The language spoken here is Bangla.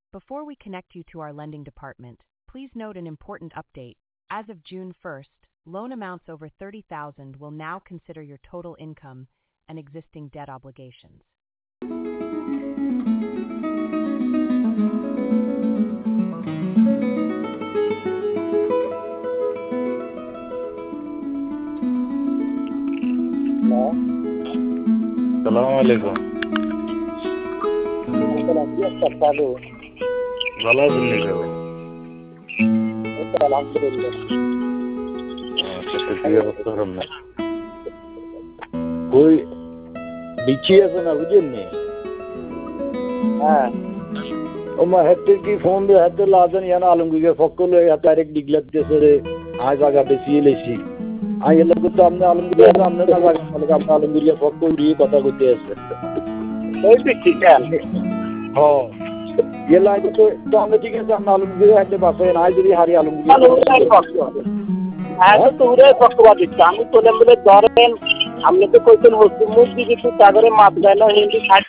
Before we connect you to our lending department, please note an important update. As of June 1st, loan amounts over $30,000 will now consider your total income and existing debt obligations. Assalamualaikum. ভালো আছেন নি ভাই? আলহামদুলিল্লাহ। কি অবস্থা আপনার? কই বিচি আছে না বুঝেন নি? হ্যাঁ। ওমা হেতে কি ফোন দিয়ে হাতে লাজন ইয়ানা আলমগীরের ফকল হাতে ডাইরেক্ট ডিগলাত দিয়েছে রে আজ জায়গা বেশি লেছি আই এলা তো আপনি আলমগীরের সামনে না জায়গা মানে আপনি আলমগীরের ফকল দিয়ে কথা কইতে আছে ওই তো ঠিক আছে। হ্যাঁ এলা তো আমরা ঠিক আছে আপনি আলমগীরের হাতে বাসে না যদি হারি আলমগীর হ্যাঁ তো উড়ে পক্ষপাত দিচ্ছে আমি তো বলে ধরেন আপনি তো কইছেন মুসলিম মুসলিম কিছু তাগরে মাপ দেয় না হিন্দু